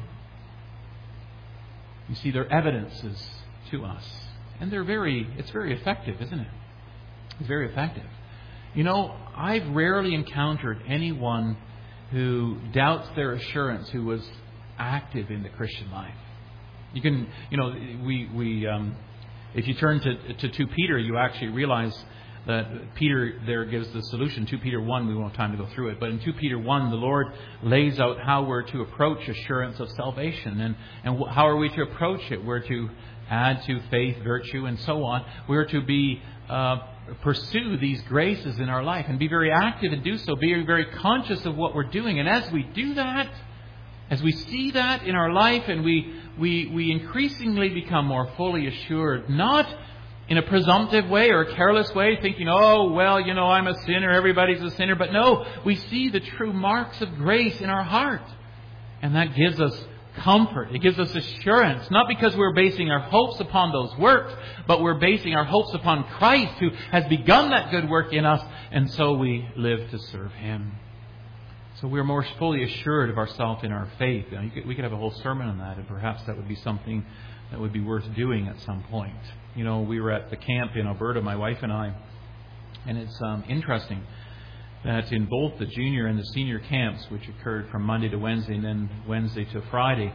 You see, they're evidences to us. And they're very, it's very effective, isn't it? It's very effective. You know, I've rarely encountered anyone who doubts their assurance who was active in the Christian life. You can, you know, we, we um, if you turn to, to Second Peter, you actually realize that Peter there gives the solution. Second Peter one, we won't have time to go through it. But in Second Peter one, the Lord lays out how we're to approach assurance of salvation. And, and how are we to approach it? We're to add to faith, virtue, and so on. We're to be... Uh, pursue these graces in our life and be very active and do so, be very conscious of what we're doing. And as we do that, as we see that in our life, and we we we increasingly become more fully assured, not in a presumptive way or a careless way, thinking, oh, well, you know, I'm a sinner, everybody's a sinner. But no, we see the true marks of grace in our heart. And that gives us comfort. It gives us assurance, not because we're basing our hopes upon those works, but we're basing our hopes upon Christ, who has begun that good work in us, and so we live to serve Him. So we're more fully assured of ourselves in our faith. Now, you could, we could have a whole sermon on that, and perhaps that would be something that would be worth doing at some point. You know, we were at the camp in Alberta, my wife and I, and it's um, interesting that in both the junior and the senior camps, which occurred from Monday to Wednesday and then Wednesday to Friday,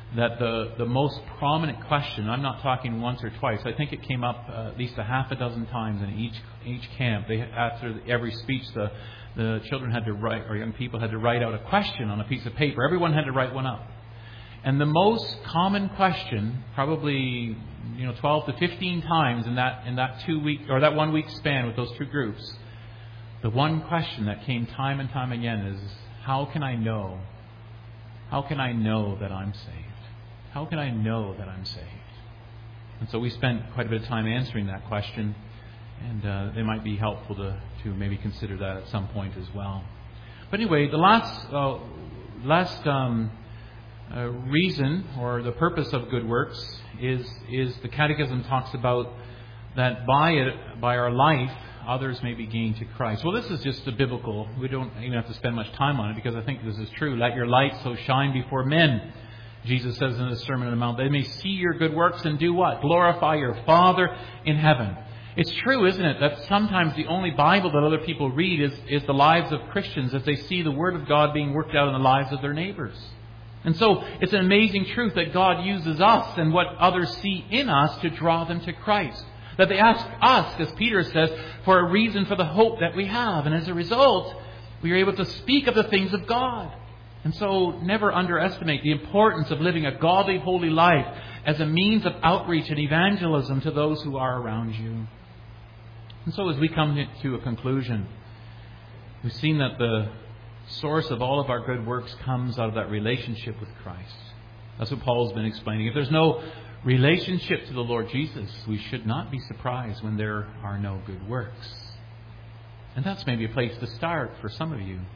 that the, the most prominent question, I'm not talking once or twice, I think it came up uh, at least a half a dozen times in each each camp. They after every speech, the the children had to write, or young people had to write out a question on a piece of paper. Everyone had to write one up. And the most common question, probably you know twelve to fifteen times in that in that two week or that one week span with those two groups, the one question that came time and time again is, how can I know? How can I know that I'm saved? How can I know that I'm saved? And so we spent quite a bit of time answering that question, and uh, it might be helpful to, to maybe consider that at some point as well. But anyway, the last uh, last um, uh, reason or the purpose of good works is is the Catechism talks about that by it by our life others may be gained to Christ. Well, this is just a biblical. We don't even have to spend much time on it because I think this is true. Let your light so shine before men, Jesus says in the Sermon on the Mount, they may see your good works and do what? Glorify your Father in heaven. It's true, isn't it, that sometimes the only Bible that other people read is, is the lives of Christians as they see the Word of God being worked out in the lives of their neighbors. And so it's an amazing truth that God uses us and what others see in us to draw them to Christ. That they ask us, as Peter says, for a reason for the hope that we have. And as a result, we are able to speak of the things of God. And so never underestimate the importance of living a godly, holy life as a means of outreach and evangelism to those who are around you. And so as we come to a conclusion, we've seen that the source of all of our good works comes out of that relationship with Christ. That's what Paul's been explaining. If there's no relationship to the Lord Jesus, we should not be surprised when there are no good works. And that's maybe a place to start for some of you.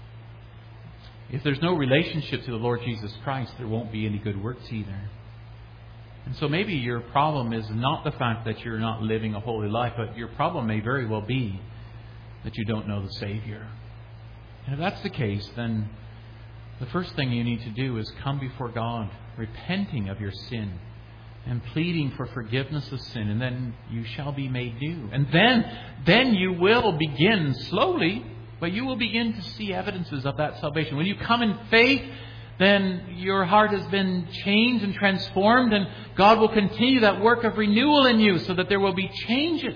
If there's no relationship to the Lord Jesus Christ, there won't be any good works either. And so maybe your problem is not the fact that you're not living a holy life, but your problem may very well be that you don't know the Savior. And if that's the case, then the first thing you need to do is come before God, repenting of your sin and pleading for forgiveness of sin, and then you shall be made new. And then, then you will begin slowly, but you will begin to see evidences of that salvation. When you come in faith, then your heart has been changed and transformed, and God will continue that work of renewal in you so that there will be changes.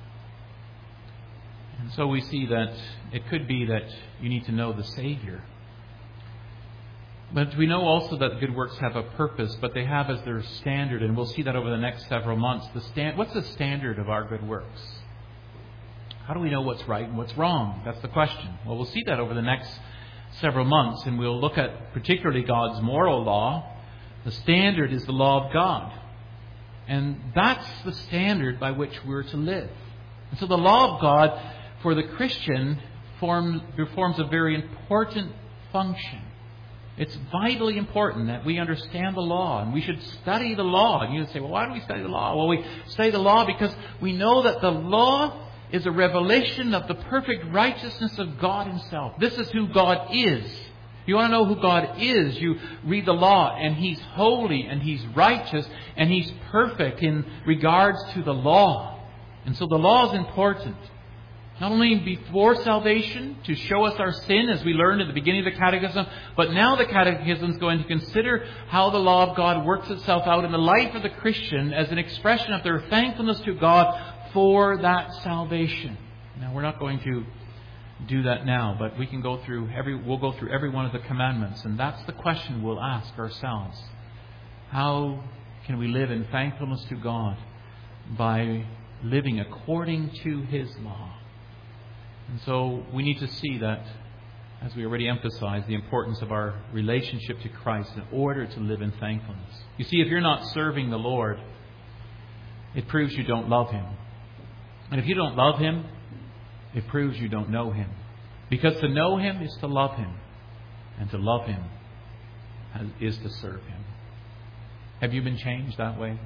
And so we see that it could be that you need to know the Savior. But we know also that good works have a purpose, but they have as their standard, and we'll see that over the next several months. The stand, what's the standard of our good works? How do we know what's right and what's wrong? That's the question. Well, we'll see that over the next several months, and we'll look at particularly God's moral law. The standard is the law of God. And that's the standard by which we're to live. And so the law of God for the Christian forms, performs a very important function. It's vitally important that we understand the law, and we should study the law. And you say, well, why do we study the law? Well, we study the law because we know that the law is a revelation of the perfect righteousness of God Himself. This is who God is. You want to know who God is, you read the law, and He's holy, and He's righteous, and He's perfect in regards to the law. And so the law is important. Not only before salvation, to show us our sin, as we learned at the beginning of the Catechism, but now the Catechism is going to consider how the law of God works itself out in the life of the Christian as an expression of their thankfulness to God for that salvation. Now, we're not going to do that now, but we can go through every, we'll go through every one of the commandments, and that's the question we'll ask ourselves. How can we live in thankfulness to God by living according to His law? And so we need to see that, as we already emphasized, the importance of our relationship to Christ in order to live in thankfulness. You see, if you're not serving the Lord, it proves you don't love Him. And if you don't love Him, it proves you don't know Him. Because to know Him is to love Him. And to love Him is to serve Him. Have you been changed that way?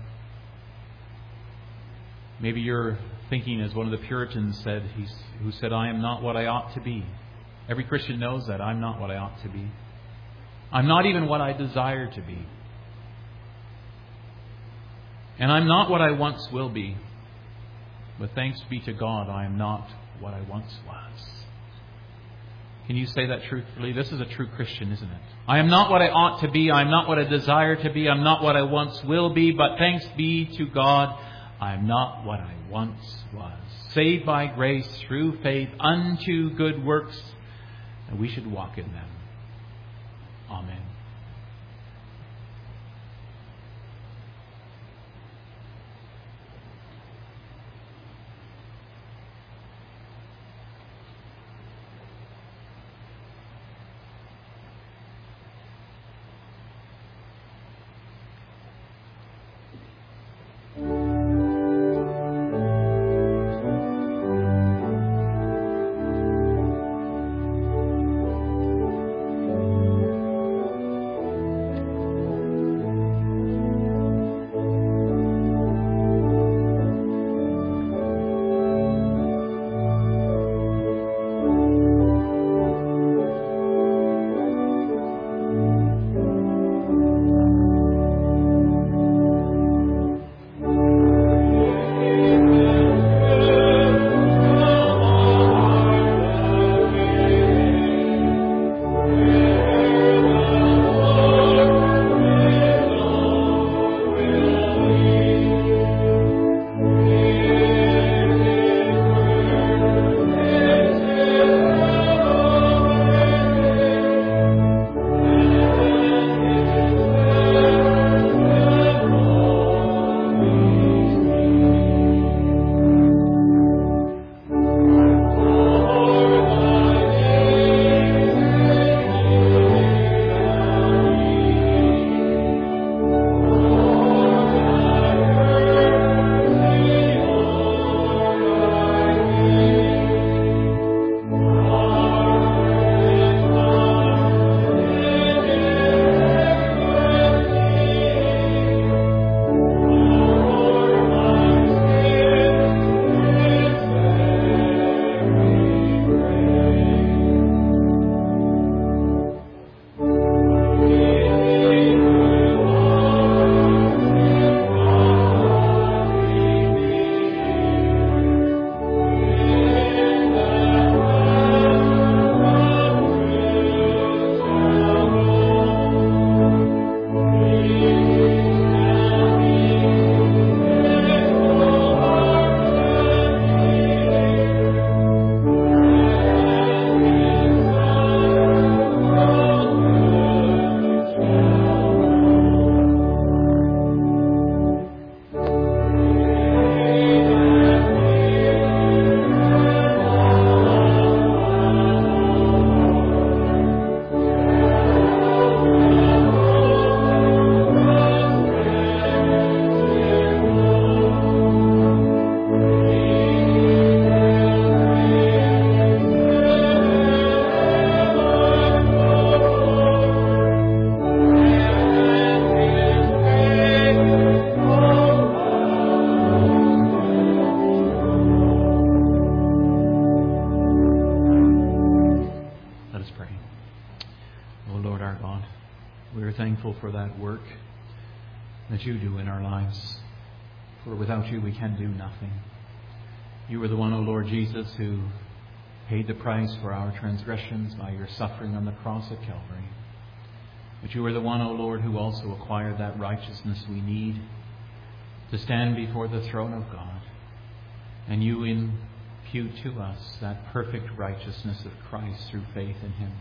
Maybe you're thinking as one of the Puritans said, he's, who said, I am not what I ought to be. Every Christian knows that. I'm not what I ought to be. I'm not even what I desire to be. And I'm not what I once will be. But thanks be to God, I am not what I once was. Can you say that truthfully? This is a true Christian, isn't it? I am not what I ought to be. I am not what I desire to be. I am not what I once will be. But thanks be to God, I am not what I once was. Saved by grace through faith unto good works, and we should walk in them. Amen. For that work that you do in our lives. For without you we can do nothing. You are the one, O Lord Jesus, who paid the price for our transgressions by your suffering on the cross at Calvary. But you are the one, O Lord, who also acquired that righteousness we need to stand before the throne of God. And you impute to us that perfect righteousness of Christ through faith in Him.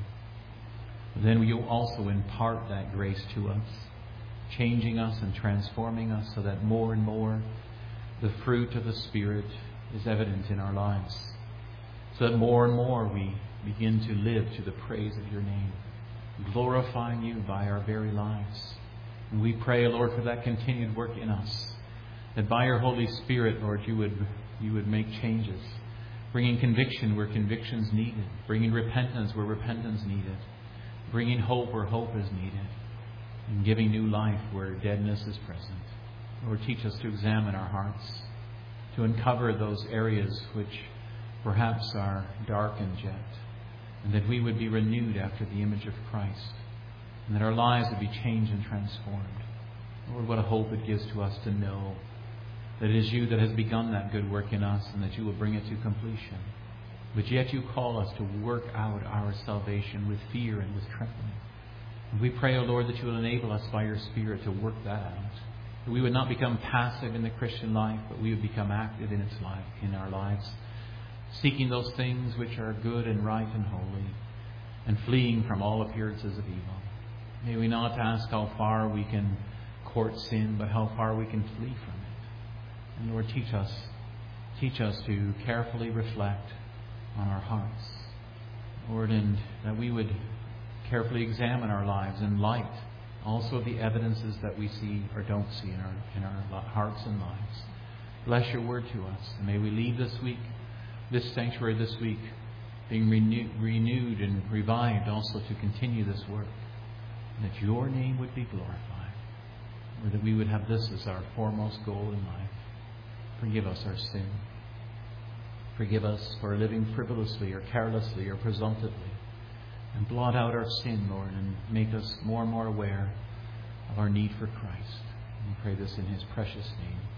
Then you also impart that grace to us, changing us and transforming us so that more and more the fruit of the Spirit is evident in our lives. So that more and more we begin to live to the praise of your name, glorifying you by our very lives. And we pray, Lord, for that continued work in us, that by your Holy Spirit, Lord, you would, you would make changes, bringing conviction where conviction is needed, bringing repentance where repentance is needed, bringing hope where hope is needed, and giving new life where deadness is present. Lord, teach us to examine our hearts, to uncover those areas which perhaps are darkened yet, and that we would be renewed after the image of Christ, and that our lives would be changed and transformed. Lord, what a hope it gives to us to know that it is you that has begun that good work in us, and that you will bring it to completion. But yet you call us to work out our salvation with fear and with trembling. And we pray, O Lord, that you will enable us by your Spirit to work that out. That we would not become passive in the Christian life, but we would become active in its life, in our lives, seeking those things which are good and right and holy, and fleeing from all appearances of evil. May we not ask how far we can court sin, but how far we can flee from it. And Lord, teach us, teach us to carefully reflect on our hearts, Lord, and that we would carefully examine our lives in light also of the evidences that we see or don't see in our in our hearts and lives. Bless your word to us, and may we leave this week, this sanctuary this week, being renew, renewed and revived also to continue this work, and that your name would be glorified, or that we would have this as our foremost goal in life. Forgive us our sin. Forgive us for living frivolously or carelessly or presumptively. And blot out our sin, Lord, and make us more and more aware of our need for Christ. We pray this in his precious name.